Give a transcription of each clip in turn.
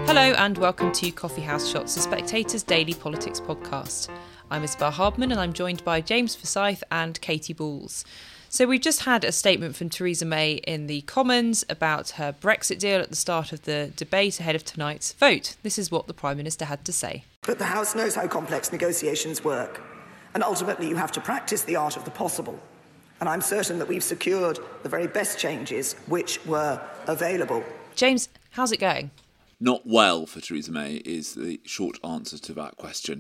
Hello and welcome to Coffee House Shots, the Spectator's daily politics podcast. I'm Isabel Hardman and I'm joined by James Forsyth and Katy Balls. So we've just had a statement from Theresa May in the Commons about her Brexit deal at the start of the debate ahead of tonight's vote. This is what the Prime Minister had to say. But the House knows how complex negotiations work, and ultimately you have to practice the art of the possible. And I'm certain that we've secured the very best changes which were available. James, how's it going? Not well for Theresa May is the short answer to that question.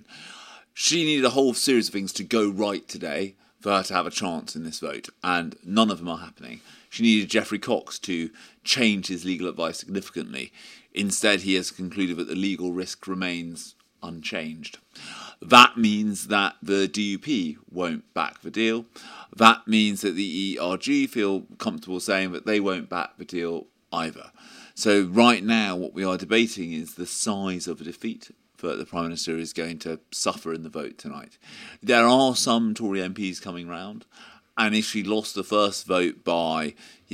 She needed a whole series of things to go right today for her to have a chance in this vote, and none of them are happening. She needed Geoffrey Cox to change his legal advice significantly. Instead, he has concluded that the legal risk remains unchanged. That means that the DUP won't back the deal. That means that the ERG feel comfortable saying that they won't back the deal either. So right now what we are debating is the size of a defeat that the Prime Minister is going to suffer in the vote tonight. There are some Tory MPs coming round, and if she lost the first vote by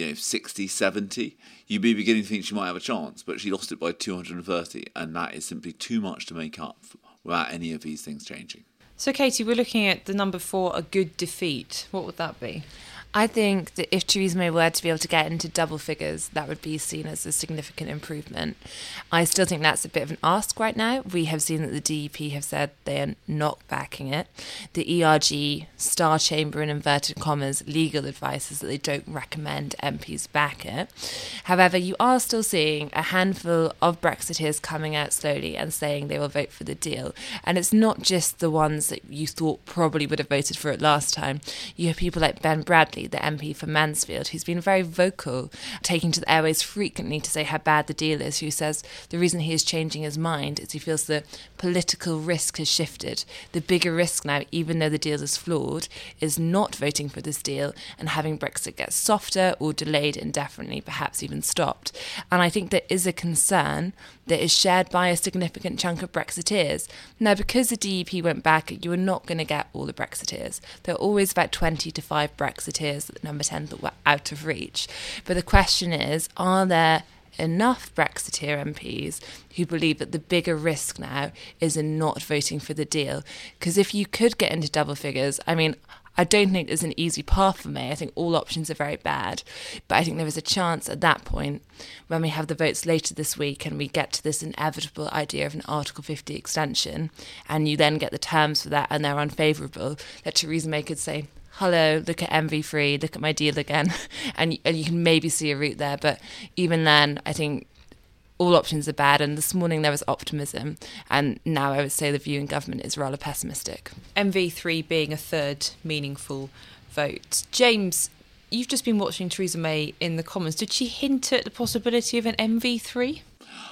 60, 70, you'd be beginning to think she might have a chance, but she lost it by 230, and that is simply too much to make up without any of these things changing. So Katy, we're looking at the number for a good defeat. What would that be? I think that if Theresa May were to be able to get into double figures, that would be seen as a significant improvement. I still think that's a bit of an ask right now. We have seen that the DUP have said they are not backing it. The ERG, Star Chamber in inverted commas, legal advice is that they don't recommend MPs back it. However, you are still seeing a handful of Brexiteers coming out slowly and saying they will vote for the deal. And it's not just the ones that you thought probably would have voted for it last time. You have people like Ben Bradley, the MP for Mansfield, who's been very vocal, taking to the airways frequently to say how bad the deal is, who says the reason he is changing his mind is he feels the political risk has shifted. The bigger risk now, even though the deal is flawed, is not voting for this deal and having Brexit get softer or delayed indefinitely, perhaps even stopped. And I think there is a concern that is shared by a significant chunk of Brexiteers. Now, because the DUP went back, you are not going to get all the Brexiteers. There are always about 20 to 5 Brexiteers that Number 10 thought were out of reach. But the question is, are there enough Brexiteer MPs who believe that the bigger risk now is in not voting for the deal? Because if you could get into double figures, I don't think there's an easy path for May. I think all options are very bad. But I think there is a chance at that point, when we have the votes later this week and we get to this inevitable idea of an Article 50 extension, and you then get the terms for that and they're unfavourable, that Theresa May could say, hello, look at MV3, look at my deal again. and you can maybe see a route there. But even then, I think all options are bad, and this morning there was optimism, and now I would say the view in government is rather pessimistic. MV3 being a third meaningful vote. James, you've just been watching Theresa May in the Commons. Did she hint at the possibility of an MV3?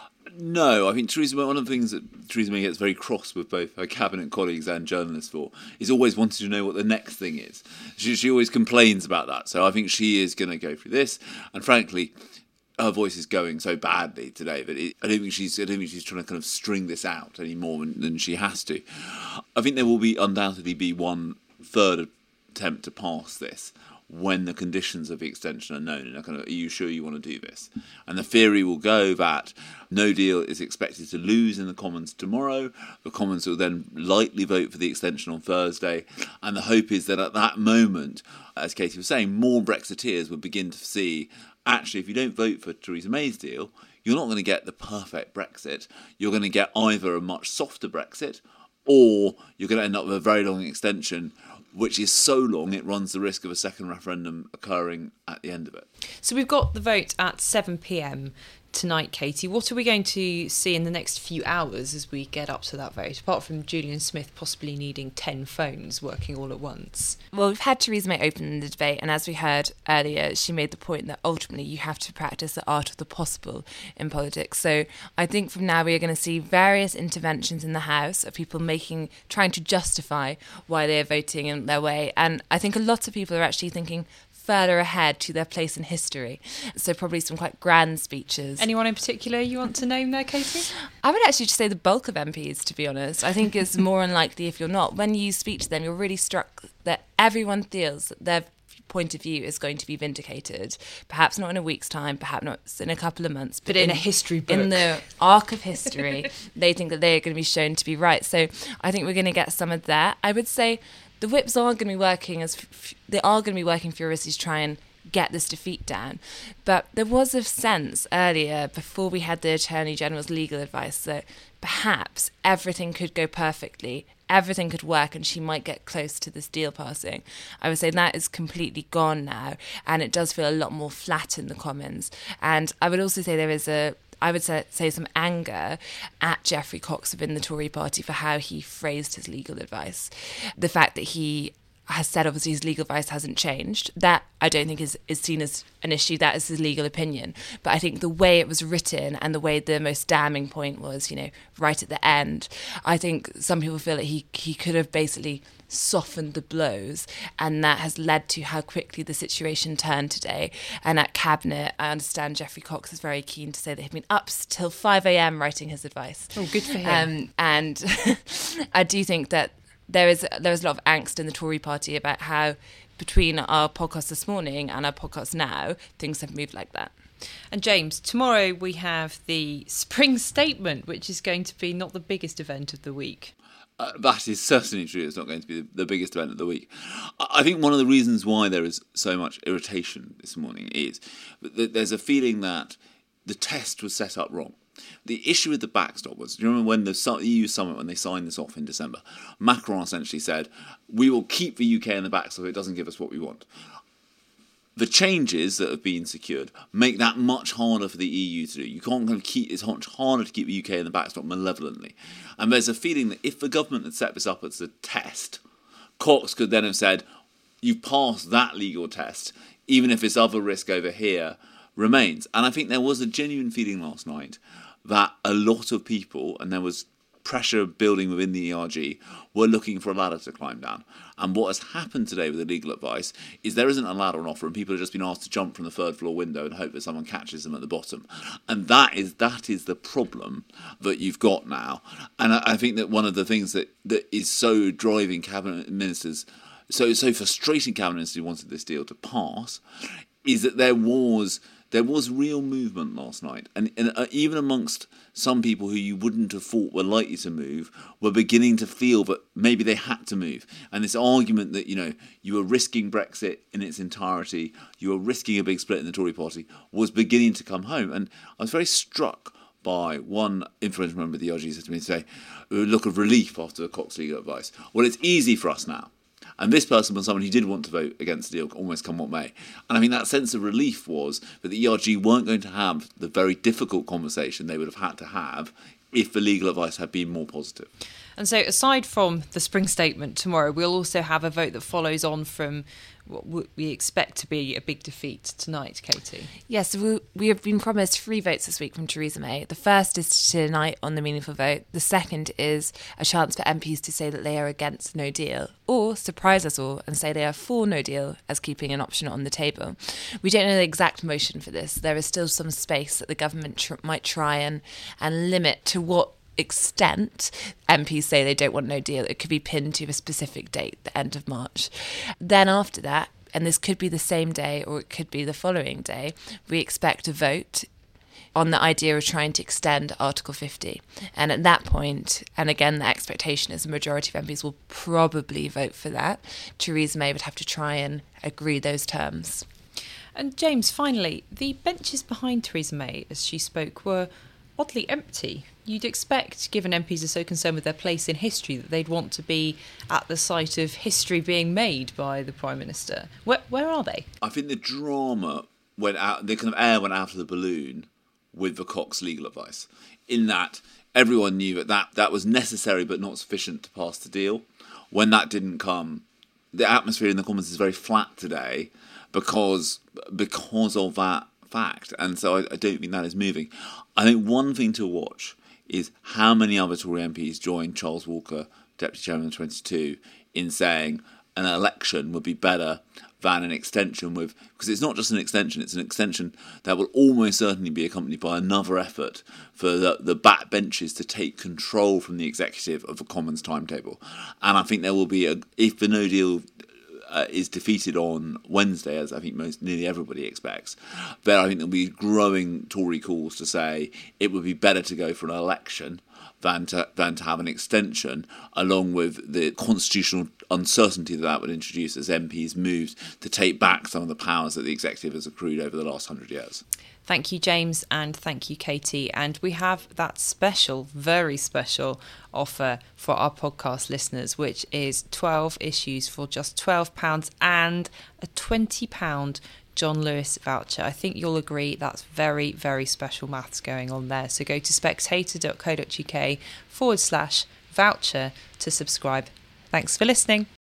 No, I think one of the things that Theresa May gets very cross with both her cabinet colleagues and journalists for is always wanting to know what the next thing is. She always complains about that, so I think she is going to go through this, and frankly, her voice is going so badly today that I don't think she's trying to kind of string this out any more than she has to. I think there will undoubtedly be one third attempt to pass this when the conditions of the extension are known, and are you sure you want to do this? And the theory will go that no deal is expected to lose in the Commons tomorrow. The Commons will then lightly vote for the extension on Thursday, and the hope is that at that moment, as Katy was saying, more Brexiteers will begin to see, actually, if you don't vote for Theresa May's deal, you're not going to get the perfect Brexit. You're going to get either a much softer Brexit, or you're going to end up with a very long extension, which is so long it runs the risk of a second referendum occurring at the end of it. So we've got the vote at 7 p.m. tonight, Katy. What are we going to see in the next few hours as we get up to that vote, apart from Julian Smith possibly needing 10 phones working all at once? Well, we've had Theresa May open the debate, and as we heard earlier, she made the point that ultimately you have to practice the art of the possible in politics. So I think from now we are going to see various interventions in the House of people trying to justify why they are voting in their way. And I think a lot of people are actually thinking further ahead to their place in history. So probably some quite grand speeches. Anyone in particular you want to name there, Katy? I would actually just say the bulk of MPs, to be honest. I think it's more unlikely if you're not. When you speak to them, you're really struck that everyone feels that they've point of view is going to be vindicated. Perhaps not in a week's time, perhaps not in a couple of months, but in a history book. In the arc of history, they think that they are going to be shown to be right. So I think we're going to get some of that. I would say the whips are going to be working furiously to try and get this defeat down. But there was a sense earlier, before we had the Attorney General's legal advice, that perhaps everything could go perfectly, everything could work, and she might get close to this deal passing. I would say that is completely gone now, and it does feel a lot more flat in the Commons. And I would also say there is say some anger at Geoffrey Cox within the Tory party for how he phrased his legal advice. The fact that he has said obviously his legal advice hasn't changed, that I don't think is seen as an issue. That is his legal opinion. But I think the way it was written and the way the most damning point was, right at the end, I think some people feel that he could have basically softened the blows, and that has led to how quickly the situation turned today. And at Cabinet, I understand Geoffrey Cox is very keen to say that he'd been up till 5 a.m. writing his advice. Oh, good for him. And I do think that there is a lot of angst in the Tory party about how, between our podcast this morning and our podcast now, things have moved like that. And James, tomorrow we have the Spring Statement, which is going to be not the biggest event of the week. That is certainly true. It's not going to be the biggest event of the week. I think one of the reasons why there is so much irritation this morning is that there's a feeling that the test was set up wrong. The issue with the backstop was, do you remember when the EU summit, when they signed this off in December, Macron essentially said, we will keep the UK in the backstop, it doesn't give us what we want. The changes that have been secured make that much harder for the EU to do. You can't it's much harder to keep the UK in the backstop malevolently. And there's a feeling that if the government had set this up as a test, Cox could then have said, you've passed that legal test, even if this other risk over here remains. And I think there was a genuine feeling last night that a lot of people, and there was pressure building within the ERG, were looking for a ladder to climb down. And what has happened today with the legal advice is there isn't a ladder on offer, and people have just been asked to jump from the third floor window and hope that someone catches them at the bottom. And that is the problem that you've got now. And I think that one of the things that is so driving cabinet ministers, so frustrating cabinet ministers who wanted this deal to pass, is that there was real movement last night, and even amongst some people who you wouldn't have thought were likely to move, were beginning to feel that maybe they had to move. And this argument that, you were risking Brexit in its entirety, you were risking a big split in the Tory party, was beginning to come home. And I was very struck by one influential member of the ERG said to me today, a look of relief after the Cox legal advice. Well, it's easy for us now. And this person was someone who did want to vote against the deal, almost come what may. And I mean, that sense of relief was that the ERG weren't going to have the very difficult conversation they would have had to have if the legal advice had been more positive. And so aside from the Spring Statement tomorrow, we'll also have a vote that follows on from what we expect to be a big defeat tonight, Katie. Yes, we have been promised 3 votes this week from Theresa May. The first is tonight on the meaningful vote. The second is a chance for MPs to say that they are against no deal, or surprise us all and say they are for no deal as keeping an option on the table. We don't know the exact motion for this. There is still some space that the government might try and limit to what extent MPs say they don't want no deal. It could be pinned to a specific date, the end of March. Then after that, and this could be the same day or it could be the following day, we expect a vote on the idea of trying to extend Article 50. And at that point, and again, the expectation is the majority of MPs will probably vote for that. Theresa May would have to try and agree those terms. And James, finally, the benches behind Theresa May as she spoke were oddly empty. You'd expect, given MPs are so concerned with their place in history, that they'd want to be at the site of history being made by the Prime Minister. Where are they? I think the drama went out, the kind of air went out of the balloon with the Cox legal advice, in that everyone knew that was necessary but not sufficient to pass the deal. When that didn't come, the atmosphere in the Commons is very flat today because of that fact, and so I don't think that is moving. I think one thing to watch is how many other Tory MPs joined Charles Walker, Deputy Chairman of 22, in saying an election would be better than an extension because it's not just an extension, it's an extension that will almost certainly be accompanied by another effort for the backbenches to take control from the executive of the Commons timetable. And I think there will be, if the no deal is defeated on Wednesday, as I think nearly everybody expects, then I think there'll be growing Tory calls to say it would be better to go for an election than to have an extension, along with the constitutional uncertainty that would introduce as MPs moved to take back some of the powers that the executive has accrued over the last 100 years. Thank you, James, and thank you, Katie. And we have that special, very special offer for our podcast listeners, which is 12 issues for just £12 and a £20 John Lewis voucher. I think you'll agree that's very, very special maths going on there. So go to spectator.co.uk/voucher to subscribe. Thanks for listening.